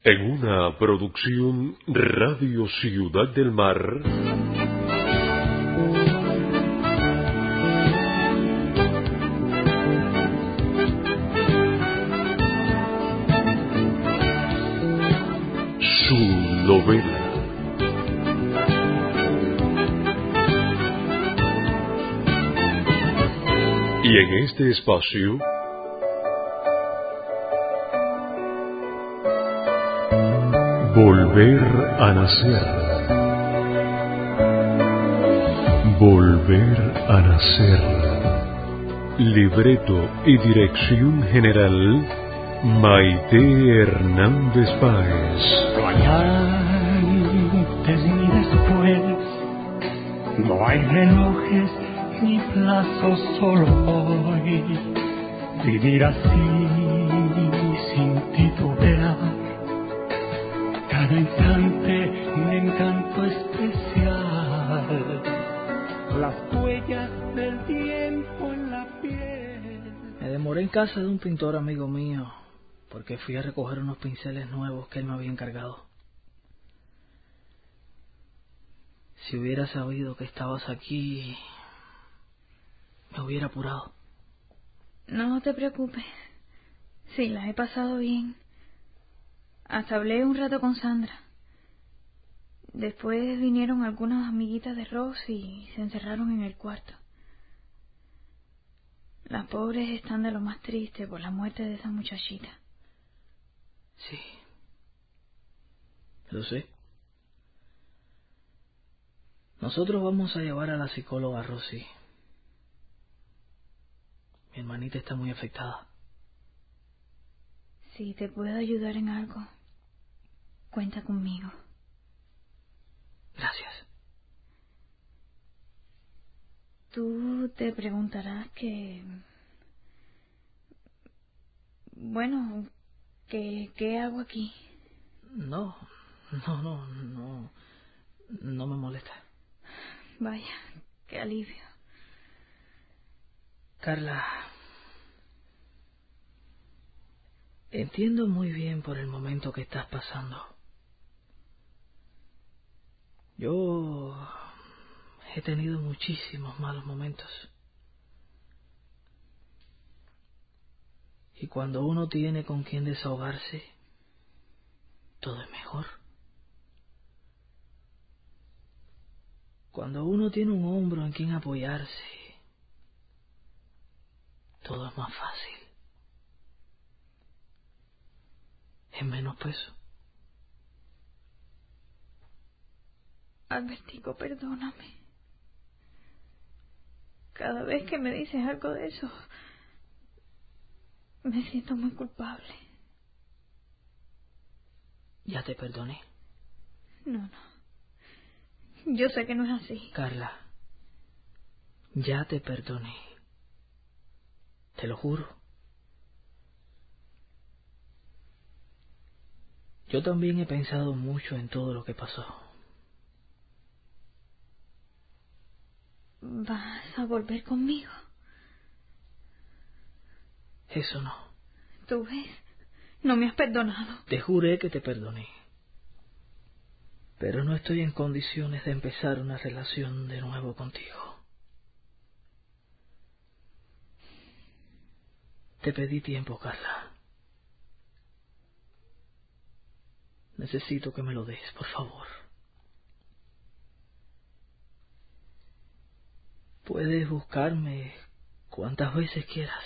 En una producción Radio Ciudad del Mar. Su novela. Y en este espacio Volver a nacer. Volver a nacer. Libreto y dirección general Maite Hernández Páez. No hay antes ni después, no hay relojes ni plazos, solo hoy. Vivir así sin titubear, cada instante un encanto especial, las huellas del tiempo en la piel. Me demoré en casa de un pintor amigo mío porque fui a recoger unos pinceles nuevos que él me había encargado. Si hubiera sabido que estabas aquí, me hubiera apurado. No te preocupes. Sí, la he pasado bien. Hasta hablé un rato con Sandra. Después vinieron algunas amiguitas de Ross y se encerraron en el cuarto. Las pobres están de lo más triste por la muerte de esa muchachita. Sí, lo sé. Nosotros vamos a llevar a la psicóloga Rosy. Mi hermanita está muy afectada. Si te puedo ayudar en algo, cuenta conmigo. Gracias. Tú te preguntarás bueno, ¿qué hago aquí? No me molesta. Vaya, qué alivio. Carla, entiendo muy bien por el momento que estás pasando. Yo he tenido muchísimos malos momentos. Y cuando uno tiene con quien desahogarse, todo es mejor. Cuando uno tiene un hombro en quien apoyarse, todo es más fácil. Es menos peso. Albertico, perdóname. Cada vez que me dices algo de eso, me siento muy culpable. Ya te perdoné. No. Yo sé que no es así. Carla, ya te perdoné. Te lo juro. Yo también he pensado mucho en todo lo que pasó. ¿Vas a volver conmigo? Eso no. ¿Tú ves? No me has perdonado. Te juré que te perdoné. Pero no estoy en condiciones de empezar una relación de nuevo contigo. Te pedí tiempo, Carla. Necesito que me lo des, por favor. Puedes buscarme cuantas veces quieras.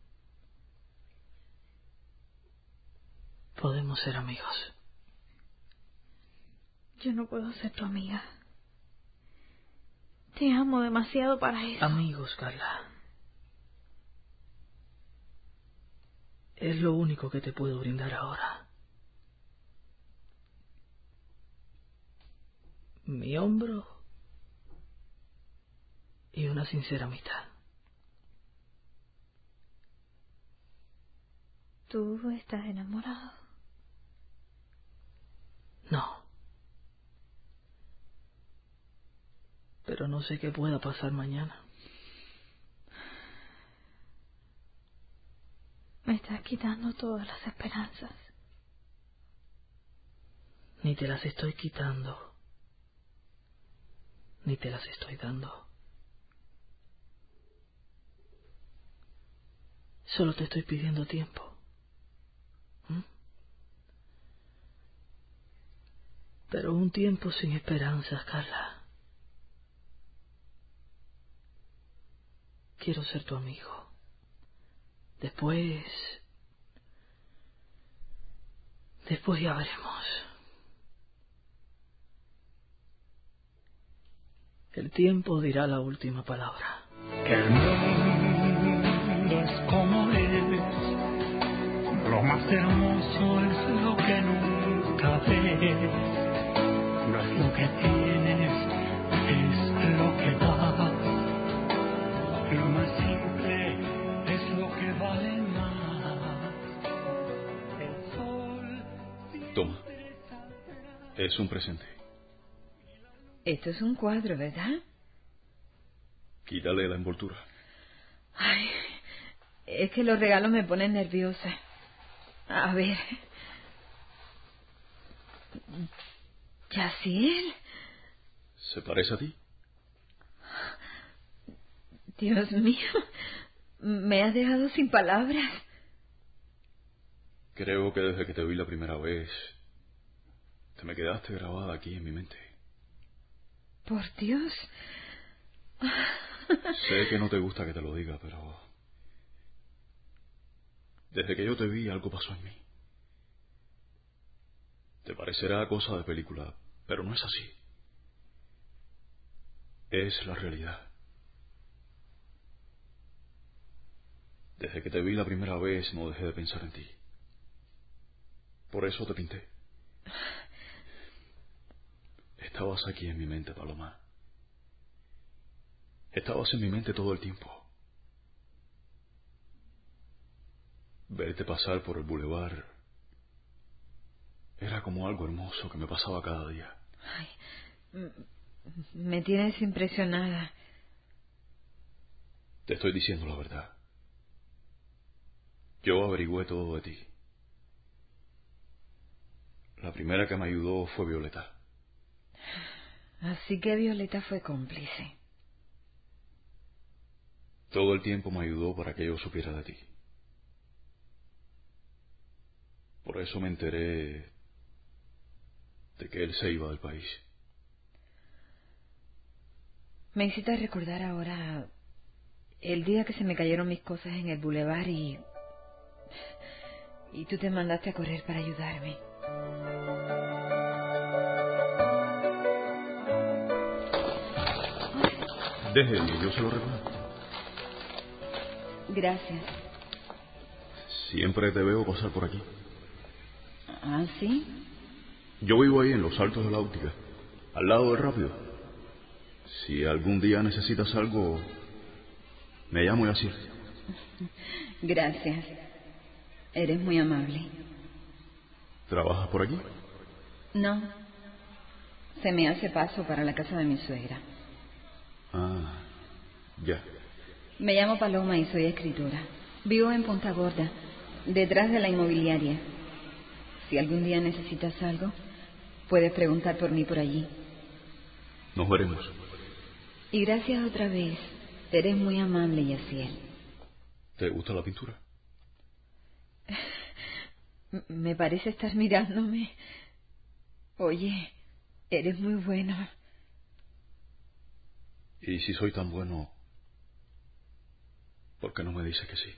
Podemos ser amigos. Yo no puedo ser tu amiga. Te amo demasiado para eso. Amigos, Carla. Es lo único que te puedo brindar ahora. Mi hombro y una sincera amistad. ¿Tú estás enamorado? No. Pero no sé qué pueda pasar mañana. Me estás quitando todas las esperanzas. Ni te las estoy quitando, ni te las estoy dando. Solo te estoy pidiendo tiempo. Pero un tiempo sin esperanzas, Carla. Quiero ser tu amigo. Después ya veremos. El tiempo dirá la última palabra. Que el mundo es como es. Lo más hermoso es lo que nunca ves. No es lo que tienes, es lo que das. Lo más simple es lo que vale más. El sol. Toma. Es un presente. Esto es un cuadro, ¿verdad? Quítale la envoltura. Ay, es que los regalos me ponen nerviosa. A ver. ¿Yaciel? ¿Se parece a ti? Dios mío, me has dejado sin palabras. Creo que desde que te vi la primera vez, te me quedaste grabada aquí en mi mente. Por Dios. Sé que no te gusta que te lo diga, pero desde que yo te vi algo pasó en mí. Te parecerá cosa de película, pero no es así. Es la realidad. Desde que te vi la primera vez no dejé de pensar en ti. Por eso te pinté. Estabas aquí en mi mente, Paloma. Estabas en mi mente todo el tiempo. Verte pasar por el bulevar era como algo hermoso que me pasaba cada día. Ay, me tienes impresionada. Te estoy diciendo la verdad. Yo averigüé todo de ti. La primera que me ayudó fue Violeta. Así que Violeta fue cómplice. Todo el tiempo me ayudó para que yo supiera de ti. Por eso me enteré de que él se iba del país. Me hiciste recordar ahora el día que se me cayeron mis cosas en el bulevar y tú te mandaste a correr para ayudarme. Déjeme, yo se lo recojo. Gracias. Siempre te veo pasar por aquí. ¿Ah, sí? Yo vivo ahí en los Altos de la Óptica, al lado del Rápido. Si algún día necesitas algo, me llamo Yaciel. Gracias. Eres muy amable. ¿Trabajas por aquí? No. Se me hace paso para la casa de mi suegra. Ah, ya. Me llamo Paloma y soy escritora. Vivo en Punta Gorda, detrás de la inmobiliaria. Si algún día necesitas algo, puedes preguntar por mí por allí. Nos veremos. Y gracias otra vez. Eres muy amable, Yaciel. ¿Te gusta la pintura? Me parece estar mirándome. Oye, eres muy bueno. Y si soy tan bueno, ¿por qué no me dices que sí?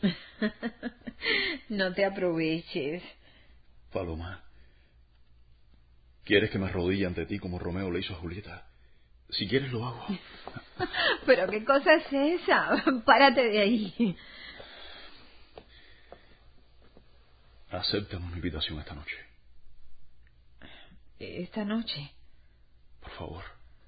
No te aproveches. Paloma, ¿quieres que me arrodille ante ti como Romeo le hizo a Julieta? Si quieres lo hago. ¿Pero qué cosa es esa? Párate de ahí. Acéptame una invitación esta noche. ¿Esta noche? Por favor.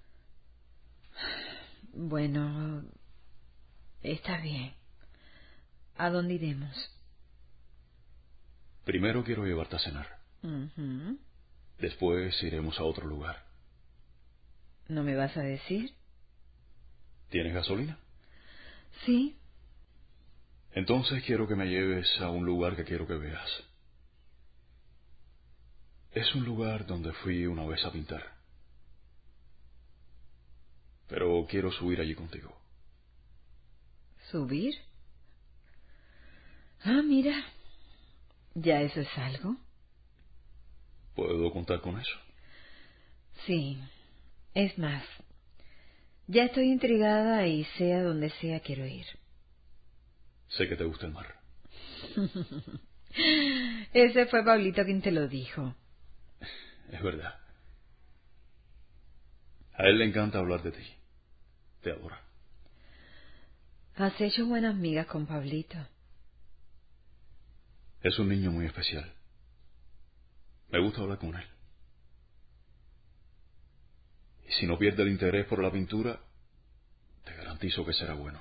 Bueno, está bien. ¿A dónde iremos? Primero quiero llevarte a cenar. Uh-huh. Después iremos a otro lugar. ¿No me vas a decir? ¿Tienes gasolina? Sí. Entonces quiero que me lleves a un lugar que quiero que veas. Es un lugar donde fui una vez a pintar. Pero quiero subir allí contigo. ¿Subir? Ah, mira. ¿Ya eso es algo? ¿Puedo contar con eso? Sí. Es más, ya estoy intrigada y sea donde sea quiero ir. Sé que te gusta el mar. Ese fue Pablito quien te lo dijo. Es verdad. A él le encanta hablar de ti. Te adora. Has hecho buenas migas con Pablito. Es un niño muy especial. Me gusta hablar con él. Y si no pierde el interés por la pintura, te garantizo que será bueno.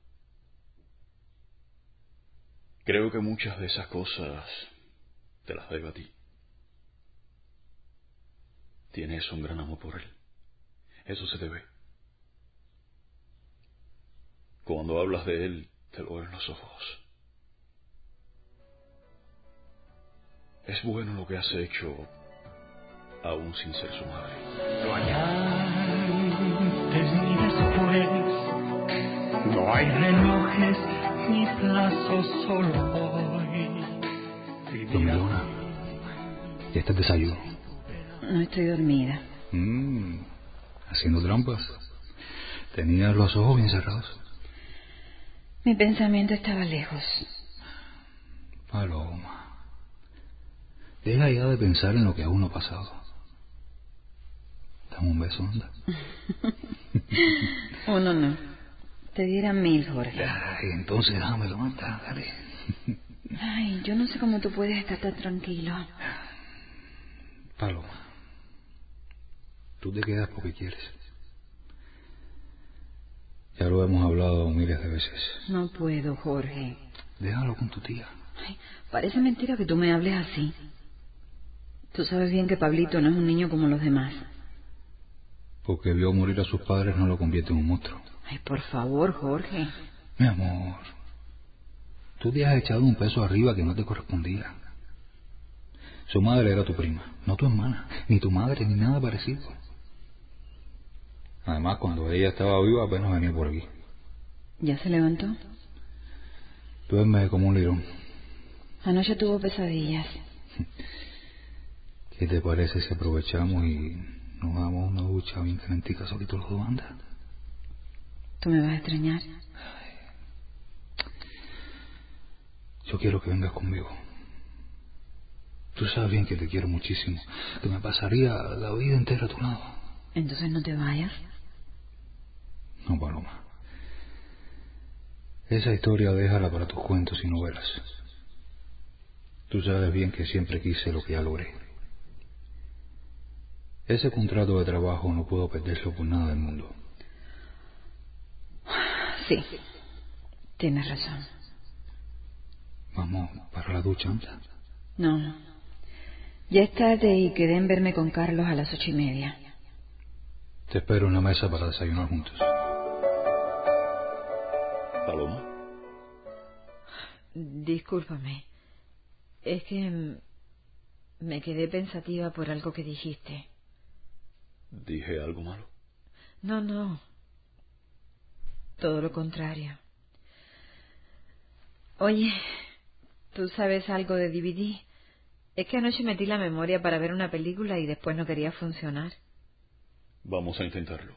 Creo que muchas de esas cosas te las debe a ti. Tienes un gran amor por él. Eso se te ve. Cuando hablas de él, te lo veo en los ojos. Es bueno lo que has hecho, aún sin ser su madre. No hay antes ni después, no hay relojes ni plazos, solo hoy. Dormilona, ya está el desayuno. No estoy dormida. Haciendo trampas. Tenías los ojos bien cerrados. Mi pensamiento estaba lejos. Paloma, deja ya de pensar en lo que aún no ha pasado. Dame un beso, anda. Uno no. Te diera 1000, Jorge. Ay, entonces dámelo, anda, dale. Ay, yo no sé cómo tú puedes estar tan tranquilo. Paloma, tú te quedas porque quieres. Ya lo hemos hablado miles de veces. No puedo, Jorge. Déjalo con tu tía. Ay, parece mentira que tú me hables así. Tú sabes bien que Pablito no es un niño como los demás. Porque vio morir a sus padres no lo convierte en un monstruo. Ay, por favor, Jorge. Mi amor, tú te has echado un peso arriba que no te correspondía. Su madre era tu prima, no tu hermana, ni tu madre, ni nada parecido. Además, cuando ella estaba viva apenas venía por aquí. ¿Ya se levantó? Duerme como un lirón. Anoche tuvo pesadillas. ¿Qué te parece si aprovechamos y nos damos una ducha bien calentica solito los dos, anda? ¿Tú me vas a extrañar? Yo quiero que vengas conmigo. Tú sabes bien que te quiero muchísimo, que me pasaría la vida entera a tu lado. Entonces no te vayas. No, Paloma. Esa historia déjala para tus cuentos y novelas. Tú sabes bien que siempre quise lo que ya logré. Ese contrato de trabajo no puedo perderlo por nada del mundo. Sí, tienes razón. Vamos para la ducha, anda. No, ya es tarde y quedé en verme con Carlos a las 8:30. Te espero en la mesa para desayunar juntos. ¿Paloma? Discúlpame. Es que me quedé pensativa por algo que dijiste. ¿Dije algo malo? No. Todo lo contrario. Oye, ¿tú sabes algo de DVD? Es que anoche metí la memoria para ver una película y después no quería funcionar. Vamos a intentarlo.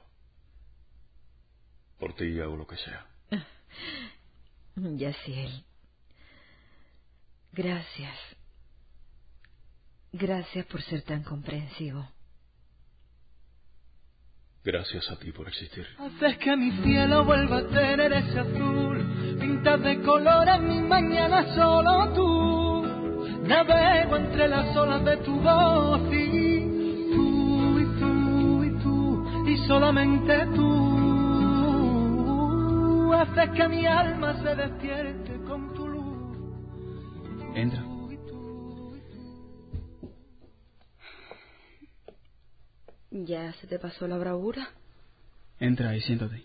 Por ti hago lo que sea. Yaciel. Gracias. Gracias por ser tan comprensivo. Gracias a ti por existir. Haces que mi cielo vuelva a tener ese azul, pintas de colores mi mañana solo tú. Navego entre las olas de tu voz y tú, y tú, y tú, y solamente tú. Haces que mi alma se despierte con tu luz. Entra. ¿Ya se te pasó la bravura? Entra y siéntate.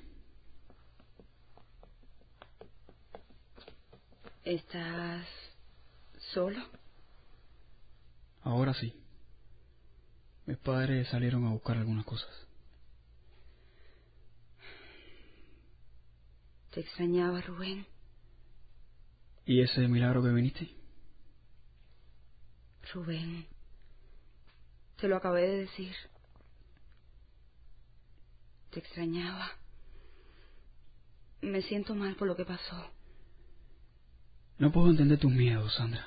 ¿Estás solo? Ahora sí. Mis padres salieron a buscar algunas cosas. Te extrañaba, Rubén. ¿Y ese milagro que viniste? Rubén, te lo acabé de decir. Te extrañaba. Me siento mal por lo que pasó. No puedo entender tus miedos, Sandra.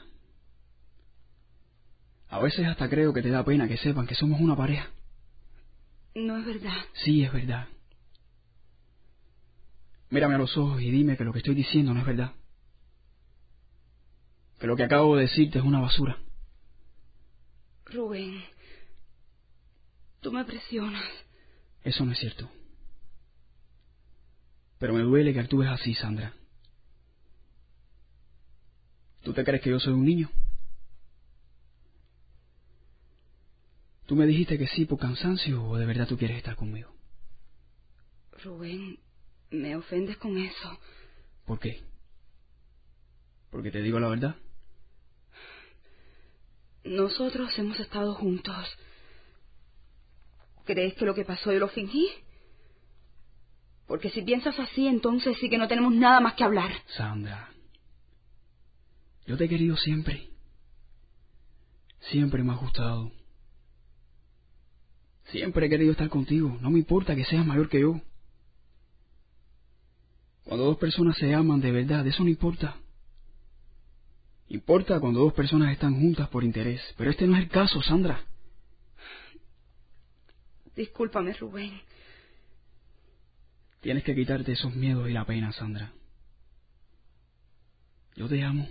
A veces hasta creo que te da pena que sepan que somos una pareja. No es verdad. Sí, es verdad. Mírame a los ojos y dime que lo que estoy diciendo no es verdad. Que lo que acabo de decirte es una basura. Rubén, tú me presionas. Eso no es cierto. Pero me duele que actúes así, Sandra. ¿Tú te crees que yo soy un niño? ¿Tú me dijiste que sí por cansancio o de verdad tú quieres estar conmigo? Rubén, me ofendes con eso. ¿Por qué? ¿Porque te digo la verdad? Nosotros hemos estado juntos. ¿Crees que lo que pasó yo lo fingí? Porque si piensas así, entonces sí que no tenemos nada más que hablar. Sandra, yo te he querido siempre. Siempre me ha gustado. Siempre he querido estar contigo. No me importa que seas mayor que yo. Cuando dos personas se aman de verdad, eso no importa. Importa cuando dos personas están juntas por interés. Pero este no es el caso, Sandra. Discúlpame, Rubén. Tienes que quitarte esos miedos y la pena, Sandra. Yo te amo.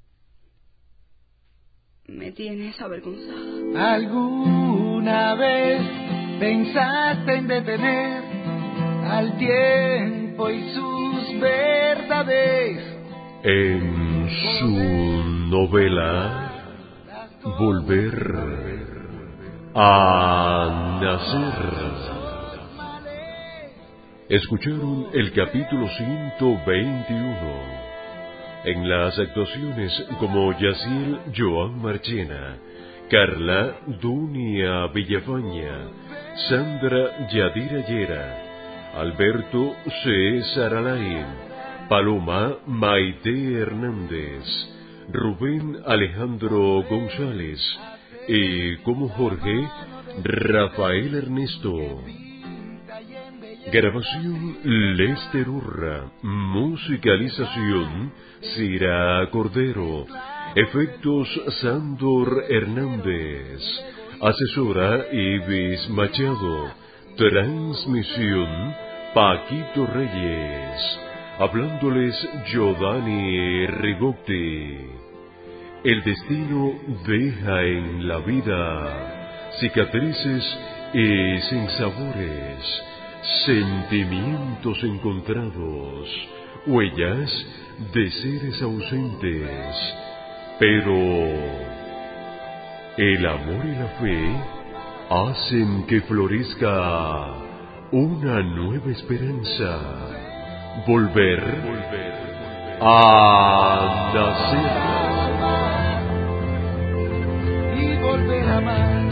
Me tienes avergonzada. ¿Alguna vez pensaste en detener al tiempo y sus verdades? En su novela Volver a Nacer. Escucharon el capítulo 121. En las actuaciones como Yaciel Joan Marchena, Carla Dunia Villafaña, Sandra Yadira Llera, Alberto César Alain, Paloma Maite Hernández, Rubén Alejandro González y como Jorge Rafael Ernesto. Grabación Lester Urra, musicalización Cira Cordero, efectos Sándor Hernández, asesora Ibis Machado, transmisión Paquito Reyes, hablándoles Giovanni Rigotti. El destino deja en la vida cicatrices y sinsabores, sentimientos encontrados, huellas de seres ausentes, pero el amor y la fe hacen que florezca una nueva esperanza, volver a nacer Y volver a amar.